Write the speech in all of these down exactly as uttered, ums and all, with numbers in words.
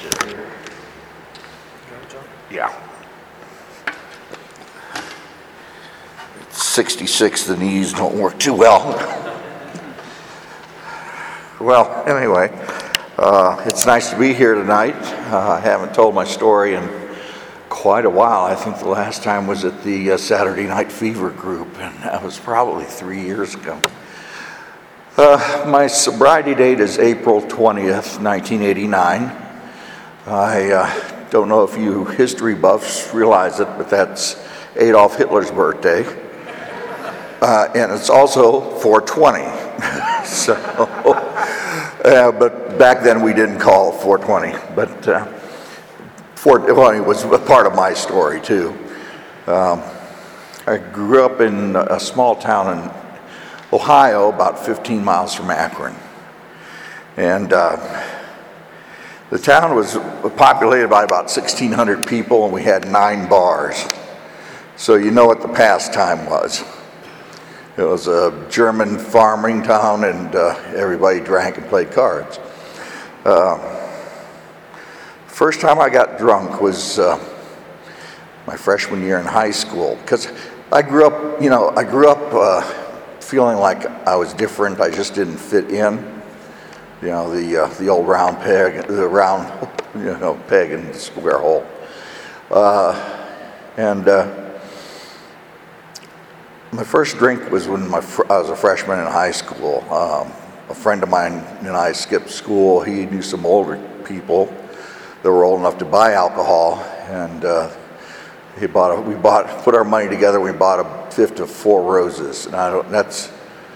Yeah. sixty-six, the knees don't work too well. Well, anyway, uh, it's nice to be here tonight. Uh, I haven't told my story in quite a while. I think the last time was at the uh, Saturday Night Fever group, and that was probably three years ago. Uh, my sobriety date is April twentieth, nineteen eighty-nine. I uh, don't know if you history buffs realize it, but that's Adolf Hitler's birthday. Uh, and it's also four twenty. so, uh, but back then we didn't call it four twenty. But uh, four twenty was a part of my story too. Um, I grew up in a small town in Ohio, about fifteen miles from Akron. And uh, the town was populated by about sixteen hundred people, and we had nine bars. So you know what the pastime was. It was a German farming town, and uh, everybody drank and played cards. Uh, first time I got drunk was uh, my freshman year in high school, because I grew up, you know, I grew up uh, feeling like I was different. I just didn't fit in. You know, the uh, the old round peg, the round, you know, peg in the square hole, uh, and. Uh, My first drink was when my fr- I was a freshman in high school. Um, a friend of mine and I skipped school. He knew some older people that were old enough to buy alcohol, and uh, he bought. A, we bought, put our money together. We bought a fifth of Four Roses, and I don't. That's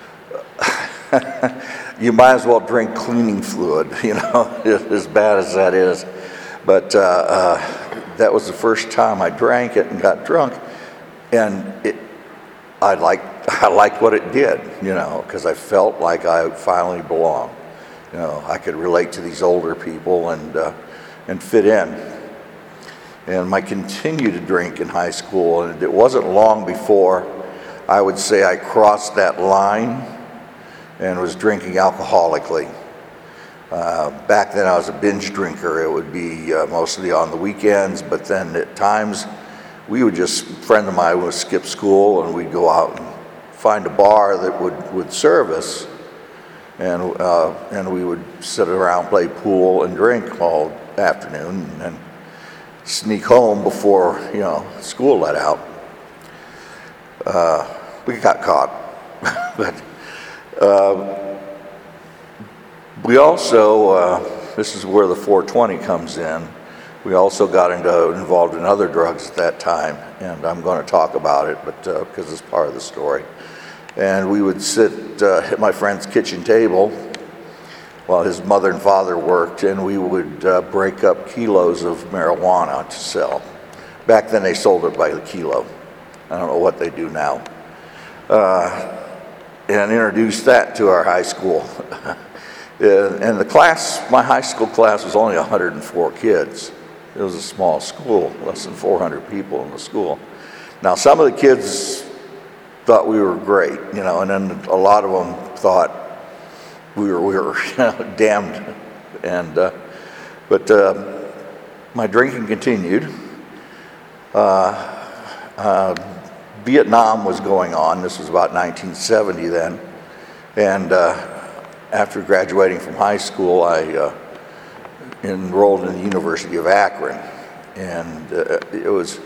you might as well drink cleaning fluid, you know, as bad as that is. But uh, uh, that was the first time I drank it and got drunk, and it. I liked, I liked what it did, you know, because I felt like I finally belonged. You know, I could relate to these older people and uh, and fit in. And I continued to drink in high school, and it wasn't long before I would say I crossed that line and was drinking alcoholically. Uh, back then I was a binge drinker. It would be uh, mostly on the weekends, but then at times we would just, a friend of mine would skip school and we'd go out and find a bar that would, would serve us, and uh, and we would sit around, play pool and drink all afternoon, and then sneak home before, you know, school let out. Uh, we got caught, but uh, we also, uh, this is where the four twenty comes in. We also got into, involved in other drugs at that time, and I'm going to talk about it, but uh, because it's part of the story. And we would sit uh, at my friend's kitchen table while his mother and father worked, and we would uh, break up kilos of marijuana to sell. Back then they sold it by the kilo. I don't know what they do now. Uh, and introduced that to our high school. And the class, my high school class was only one hundred four kids. It was a small school, less than four hundred people in the school. Now, some of the kids thought we were great, you know, and then a lot of them thought we were we were you know, damned. And uh, but uh, my drinking continued. Uh, uh, Vietnam was going on. This was about nineteen seventy then, and uh, after graduating from high school, I. Uh, enrolled in the University of Akron, and uh, it was,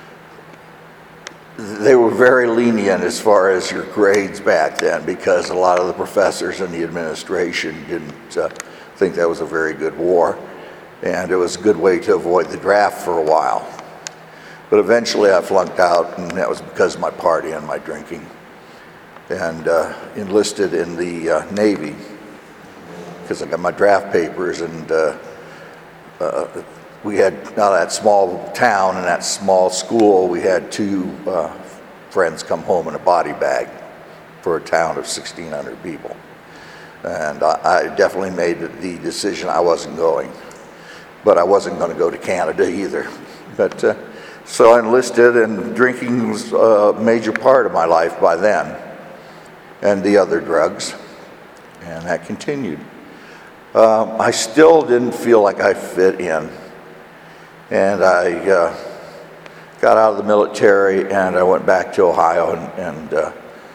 they were very lenient as far as your grades back then, because a lot of the professors and the administration didn't uh, think that was a very good war, and it was a good way to avoid the draft for a while. But eventually I flunked out, and that was because of my party and my drinking, and uh, enlisted in the uh, Navy, because I got my draft papers, and uh, Uh, we had, now that small town and that small school, we had two uh, friends come home in a body bag for a town of sixteen hundred people. And I, I definitely made the decision I wasn't going. But I wasn't going to go to Canada either. But uh, so I enlisted, and drinking was a major part of my life by then, and the other drugs, and that continued. Um, I still didn't feel like I fit in. And I uh, got out of the military and I went back to Ohio and, and uh,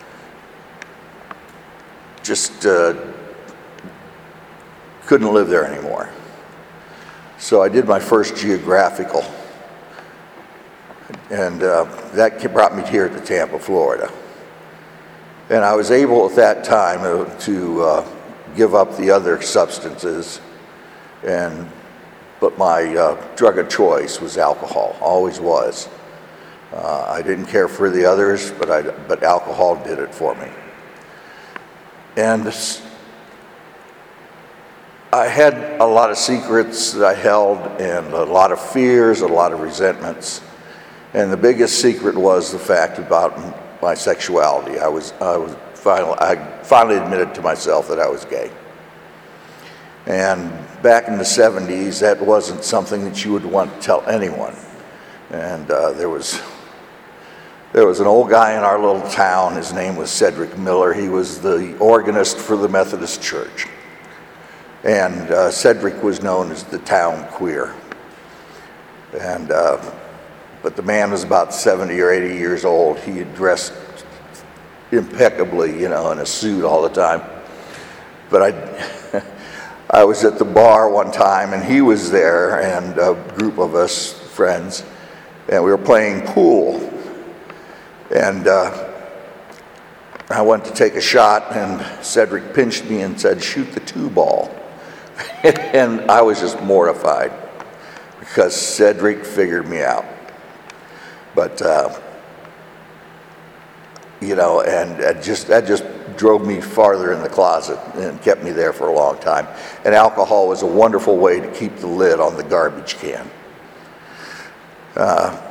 just uh, couldn't live there anymore. So I did my first geographical, and uh, that brought me here to Tampa, Florida. And I was able at that time to, to uh, give up the other substances, and but my uh, drug of choice was alcohol, always was. Uh, I didn't care for the others, but I, but alcohol did it for me. And I had a lot of secrets that I held, and a lot of fears, a lot of resentments. And the biggest secret was the fact about my sexuality. I was, I was finally, I finally admitted to myself that I was gay. And back in the seventies, that wasn't something that you would want to tell anyone. And uh, there was there was an old guy in our little town. His name was Cedric Miller. He was the organist for the Methodist Church. And uh, Cedric was known as the town queer. And uh, but the man was about seventy or eighty years old. He had dressed impeccably, you know, in a suit all the time. But I, I was at the bar one time, and he was there, and a group of us friends, and we were playing pool. And uh, I went to take a shot, and Cedric pinched me and said, "Shoot the two ball." And I was just mortified because Cedric figured me out. But uh, you know, and it just that just drove me farther in the closet and kept me there for a long time. And alcohol was a wonderful way to keep the lid on the garbage can. Uh,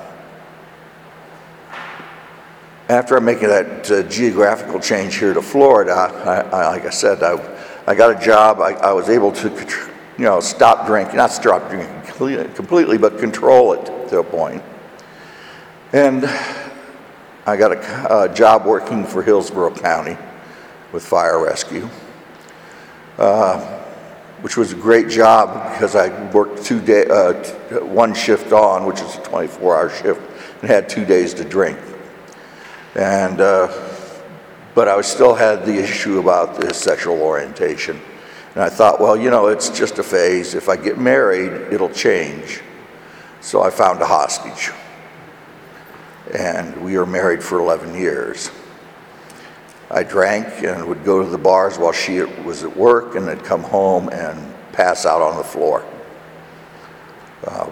after I'm making that uh, geographical change here to Florida, I, I, like I said, I, I got a job. I, I was able to, you know, stop drinking, not stop drinking completely, but control it to a point. And I got a, a job working for Hillsborough County with fire rescue, uh, which was a great job because I worked two day, uh, one shift on, which is a twenty-four hour shift, and had two days to drink. And uh, but I still had the issue about the sexual orientation. And I thought, well, you know, it's just a phase. If I get married, it'll change. So I found a hostage. And we were married for eleven years. I drank and would go to the bars while she was at work, and then come home and pass out on the floor. Uh,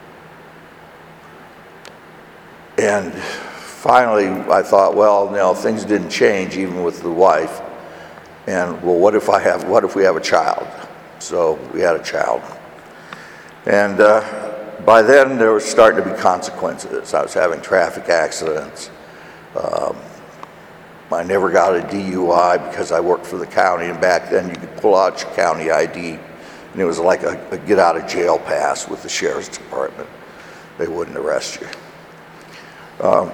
and finally, I thought, well, you know, things didn't change even with the wife. And well, what if I have? What if we have a child? So we had a child, and uh, by then there was starting to be consequences. I was having traffic accidents. Um, I never got a D U I because I worked for the county, and back then you could pull out your county I D, and it was like a, a get out of jail pass with the sheriff's department. They wouldn't arrest you. Um,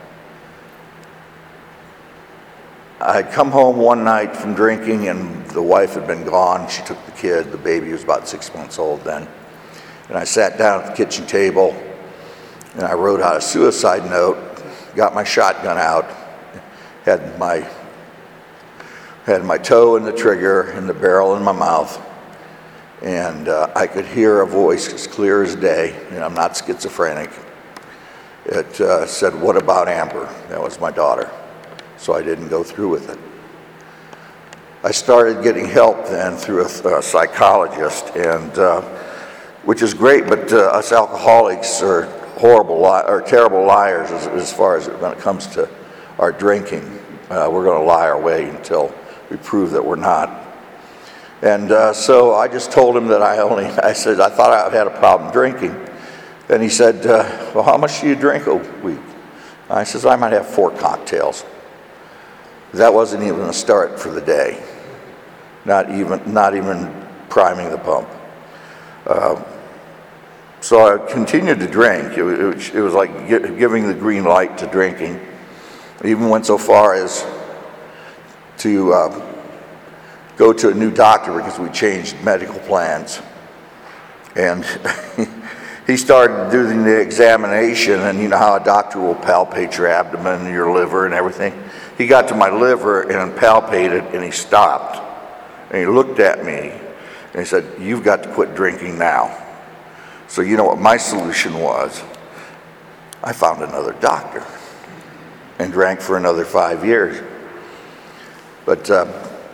I'd come home one night from drinking, and the wife had been gone. She took the kid. The baby was about six months old then. And I sat down at the kitchen table, and I wrote out a suicide note, got my shotgun out, had my had my toe in the trigger and the barrel in my mouth, and uh, I could hear a voice as clear as day, and I'm not schizophrenic. It uh, said, "What about Amber?" That was my daughter. So I didn't go through with it. I started getting help then through a, a psychologist, and uh, which is great, but uh, us alcoholics are horrible, li- or terrible liars as, as far as when it comes to our drinking. Uh, we're going to lie our way until we prove that we're not. And uh, so I just told him that I only, I said, I thought I had a problem drinking. And he said, uh, well, how much do you drink a week? I says, I might have four cocktails. That wasn't even a start for the day. Not even, not even priming the pump. Uh, so I continued to drink. It, it, it was like giving the green light to drinking. I even went so far as to uh, go to a new doctor because we changed medical plans. And he started doing the examination, and you know how a doctor will palpate your abdomen and your liver and everything. He got to my liver and palpated, and he stopped. And he looked at me, and he said, "You've got to quit drinking now." So you know what my solution was? I found another doctor and drank for another five years. But uh,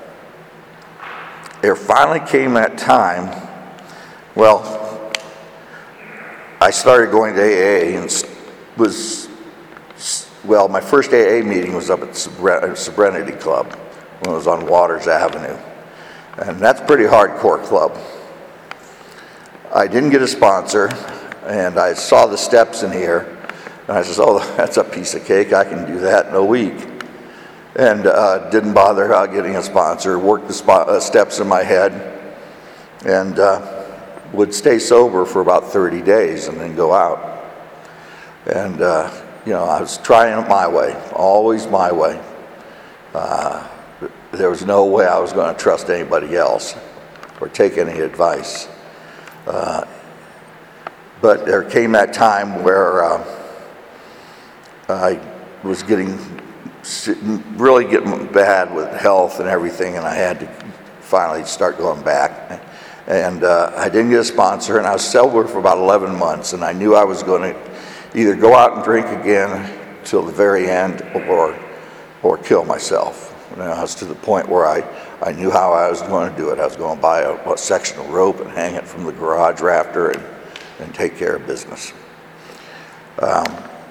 there finally came that time, well, I started going to A A and was, well, my first A A meeting was up at Serenity Club when it was on Waters Avenue. And that's a pretty hardcore club. I didn't get a sponsor, and I saw the steps in here, and I said, "Oh, that's a piece of cake. I can do that in a week." And uh, didn't bother uh, getting a sponsor, worked the spot, uh, steps in my head, and uh, would stay sober for about thirty days and then go out. And, uh, you know, I was trying it my way, always my way. Uh, there was no way I was going to trust anybody else or take any advice. Uh, but there came that time where uh, I was getting really getting bad with health and everything, and I had to finally start going back. And uh, I didn't get a sponsor, and I was sober for about eleven months, and I knew I was going to either go out and drink again till the very end or or kill myself. You know, I was to the point where I, I knew how I was going to do it. I was going to buy a, a section of rope and hang it from the garage rafter and, and take care of business. Um,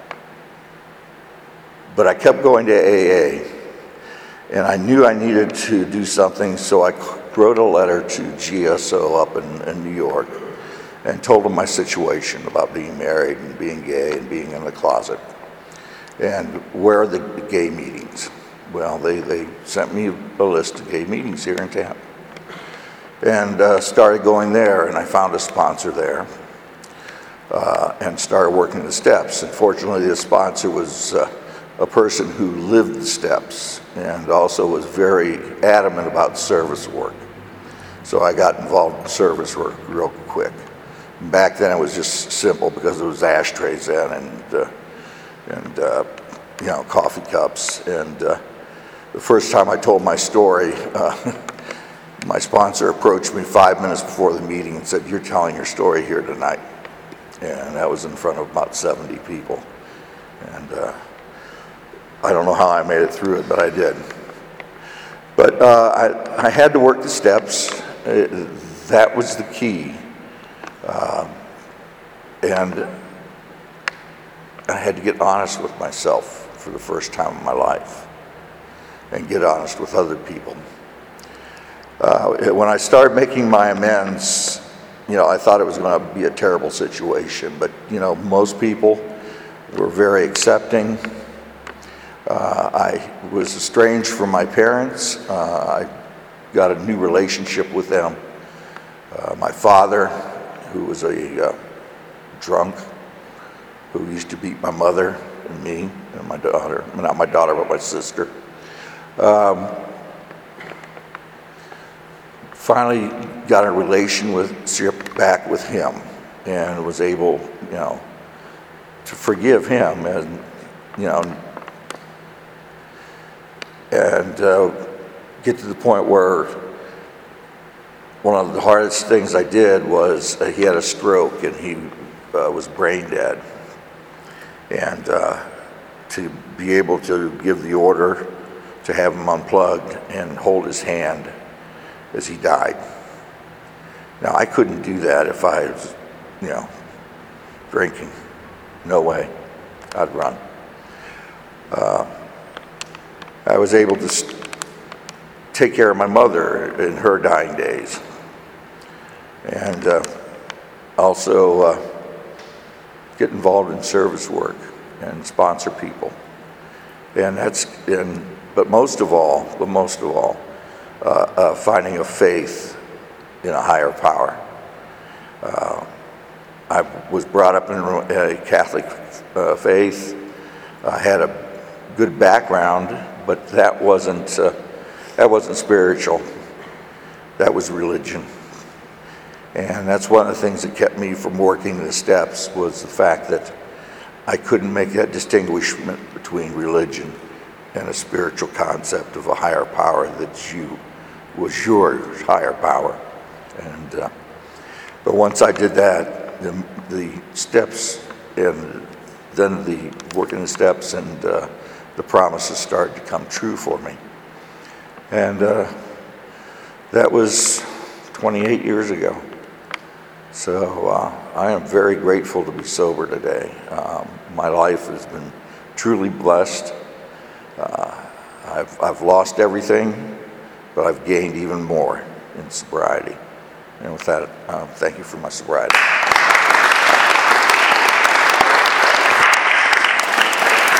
but I kept going to A A, and I knew I needed to do something, so I wrote a letter to G S O up in, in New York and told them my situation about being married and being gay and being in the closet. And where are the gay meetings? Well, they, they sent me a list of gay meetings here in town. And uh, started going there, and I found a sponsor there uh, and started working the steps. And fortunately, the sponsor was uh, a person who lived the steps and also was very adamant about service work. So I got involved in service work real quick. Back then it was just simple because it was ashtrays then and, uh, and uh, you know, coffee cups. And uh, the first time I told my story, uh, my sponsor approached me five minutes before the meeting and said, "You're telling your story here tonight." And that was in front of about seventy people. And uh, I don't know how I made it through it, but I did. But uh, I, I had to work the steps. It, that was the key. Uh, and I had to get honest with myself for the first time in my life and get honest with other people. Uh, when I started making my amends, you know, I thought it was going to be a terrible situation, but, you know, most people were very accepting. Uh, I was estranged from my parents. Uh, I got a new relationship with them. Uh, my father, who was a uh, drunk, who used to beat my mother and me and my daughter, not my daughter, but my sister. Um, finally got a relationship back with him and was able, you know, to forgive him and, you know, and uh, get to the point where one of the hardest things I did was uh, he had a stroke and he uh, was brain dead. And uh, to be able to give the order to have him unplugged and hold his hand as he died. Now, I couldn't do that if I was, you know, drinking. No way. I'd run. Uh, I was able to st- take care of my mother in her dying days. And uh, also uh, get involved in service work and sponsor people. And that's, and, but most of all, but most of all, uh, uh, finding a faith in a higher power. Uh, I was brought up in a Catholic uh, faith. I had a good background, but that wasn't uh, that wasn't spiritual. that was religion. And that's one of the things that kept me from working the steps, was the fact that I couldn't make that distinguishment between religion and a spiritual concept of a higher power that you was your higher power. And uh, but once I did that, the, the steps and then the working the steps and uh, the promises started to come true for me. And uh, that was twenty-eight years ago. So uh, I am very grateful to be sober today. Um, my life has been truly blessed. Uh, I've, I've lost everything, but I've gained even more in sobriety. And with that, uh, thank you for my sobriety.